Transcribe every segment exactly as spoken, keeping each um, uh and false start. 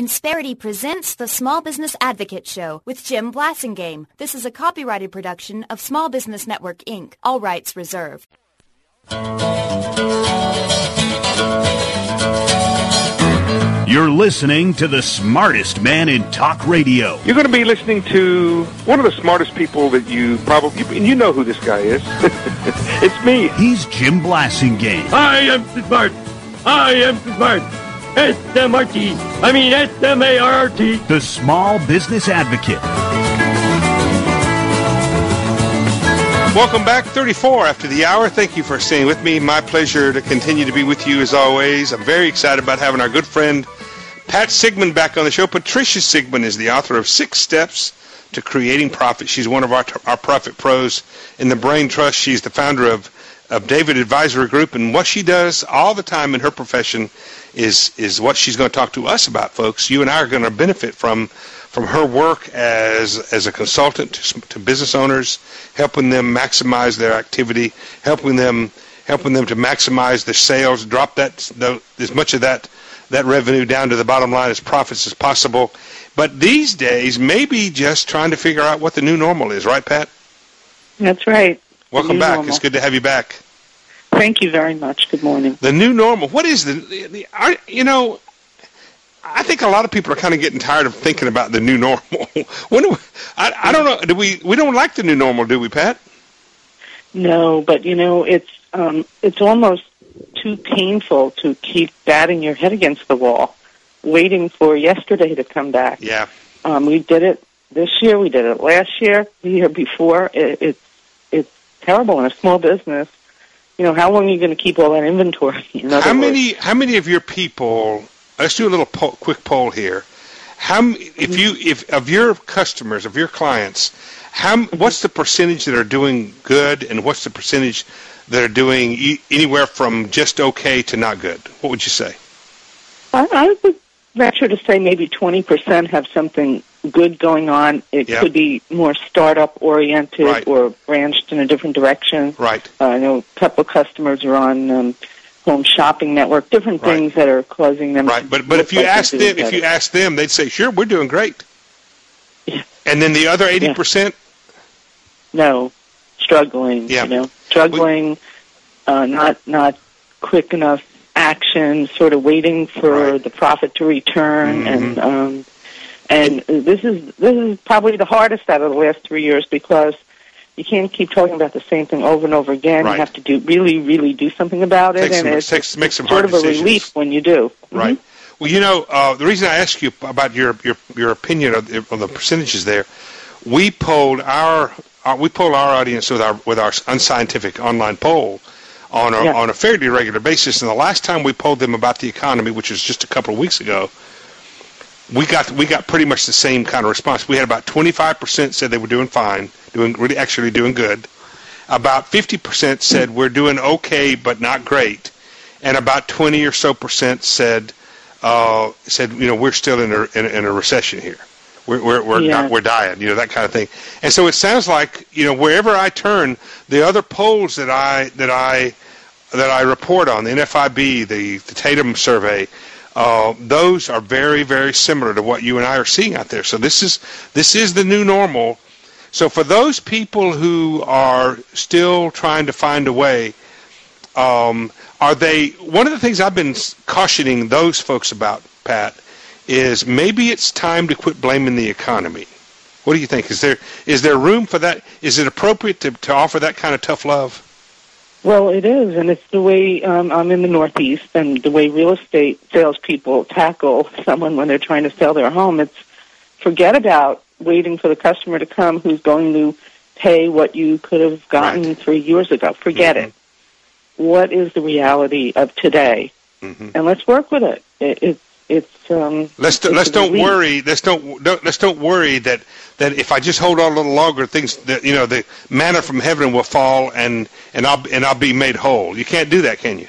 Insperity presents the Small Business Advocate Show with Jim Blasingame. This is a copyrighted production of Small Business Network, Incorporated. All rights reserved. You're listening to the smartest man in talk radio. You're going to be listening to one of the smartest people that you probably, and you know who this guy is. It's me. He's Jim Blasingame. I am smart. I am smart. S M R T. I mean S M A R R T. The Small Business Advocate. Welcome back, thirty-four after the hour. Thank you for staying with me. My pleasure to continue to be with you as always. I'm very excited about having our good friend Pat Sigmund back on the show. Patricia Sigmund is the author of Six Steps to Creating Profit. She's one of our, our profit pros in the Brain Trust. She's the founder of, of David Advisory Group, and what she does all the time in her profession is is what she's going to talk to us about, folks. You and I are going to benefit from from her work as as a consultant to, to business owners, helping them maximize their activity, helping them helping them to maximize their sales, drop that the, as much of that that revenue down to the bottom line as profits as possible. But these days, maybe just trying to figure out what the new normal is, right, Pat? That's right. Welcome back. Normal. It's good to have you back. Thank you very much. Good morning. The new normal. What is the, the, the are, you know, I think a lot of people are kind of getting tired of thinking about the new normal. when do we, I, I don't know. Do we? We don't like the new normal, do we, Pat? No, but you know, it's um, it's almost too painful to keep batting your head against the wall, waiting for yesterday to come back. Yeah. Um, we did it this year. We did it last year. The year before. It, it's it's terrible in a small business. You know, how long are you going to keep all that inventory? In other how many? words? How many of your people? Let's do a little poll, quick poll here. How if you if of your customers, of your clients, how what's the percentage that are doing good, and what's the percentage that are doing e- anywhere from just okay to not good? What would you say? I, I would venture to say maybe twenty percent have something good going on. It yep. could be more startup oriented right. or branched in a different direction. Right. Uh, I know a couple of customers are on um, Home Shopping Network, different right. things that are causing them. Right. But but if you ask them, if you ask them, they'd say, "Sure, we're doing great." Yeah. And then the other eighty yeah. percent, no, struggling. Yeah. You know, struggling, we, uh, not not quick enough action, sort of waiting for right. the profit to return, mm-hmm. and um, and this is this is probably the hardest out of the last three years because you can't keep talking about the same thing over and over again. Right. You have to do really, really do something about it, take and some, it's, take, make some sort hard of decisions. a relief when you do. Right. Mm-hmm. Well, you know, uh, the reason I asked you about your your, your opinion of the, of the percentages there, we polled our, our we poll our audience with our with our unscientific online poll on a, yeah. on a fairly regular basis. And the last time we polled them about the economy, which was just a couple of weeks ago, we got we got pretty much the same kind of response. We had about twenty-five percent said they were doing fine, doing really actually doing good. About fifty percent said we're doing okay but not great, and about twenty or so percent said uh, said you know we're still in a in, in a recession here. We're we're we're, yeah. not, we're dying, you know, that kind of thing. And so it sounds like, you know, wherever I turn, the other polls that I that I that I report on, the N F I B, the the Tatum survey, uh, those are very very similar to what you and I are seeing out there. So this is this is the new normal. So for those people who are still trying to find a way, um, are they? One of the things I've been cautioning those folks about, Pat, is maybe it's time to quit blaming the economy. What do you think? Is there is there room for that? Is it appropriate to, to offer that kind of tough love? Well, it is, and it's the way um, I'm in the Northeast, and the way real estate salespeople tackle someone when they're trying to sell their home. It's forget about waiting for the customer to come who's going to pay what you could have gotten right. three years ago. Forget mm-hmm. it. What is the reality of today? Mm-hmm. And let's work with it. it, it it's um. Let's do, it's let's don't relief. worry. Let's don't, don't let's don't worry that, that if I just hold on a little longer, things that you know the manna from heaven will fall and and I'll and I'll be made whole. You can't do that, can you?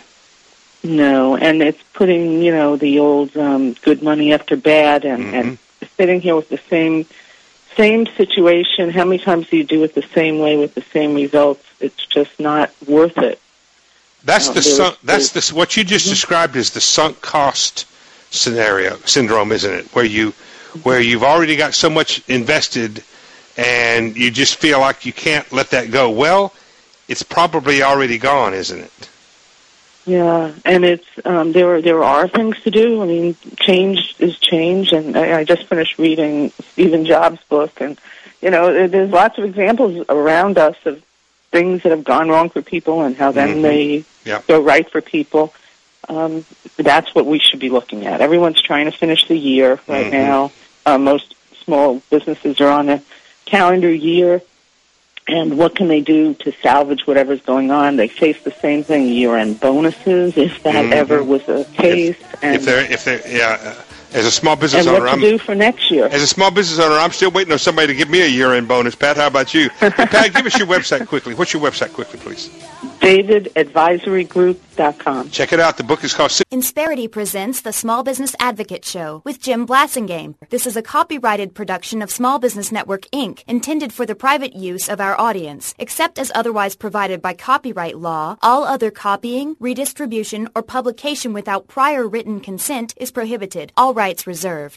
No, and it's putting you know the old um, good money after bad, and, mm-hmm. and sitting here with the same same situation. How many times do you do it the same way with the same results? It's just not worth it. That's uh, the sunk, that's the what you just mm-hmm. described as the sunk cost scenario syndrome, isn't it? Where you where you've already got so much invested and you just feel like you can't let that go. Well, it's probably already gone, isn't it? Yeah, and it's um, there. There are things to do. I mean, change is change, and I, I just finished reading Stephen Jobs' book, and you know, there's lots of examples around us of things that have gone wrong for people, and how then mm-hmm. they yeah. go right for people. Um, that's what we should be looking at. Everyone's trying to finish the year right mm-hmm. now. Uh, most small businesses are on a calendar year. And what can they do to salvage whatever's going on? They face the same thing, year-end bonuses, if that mm-hmm. ever was the case. If, and if they're, if they're, yeah, uh, as a small business and owner, what to I'm, do for next year. As a small business owner, I'm still waiting on somebody to give me a year-end bonus. Pat, how about you? Hey, Pat, give us your website quickly. What's your website quickly, please? David Advisory Group dot com. Check it out. The book is called... Insperity presents the Small Business Advocate Show with Jim Blassingame. This is a copyrighted production of Small Business Network, Incorporated, intended for the private use of our audience. Except as otherwise provided by copyright law, all other copying, redistribution, or publication without prior written consent is prohibited. All rights reserved.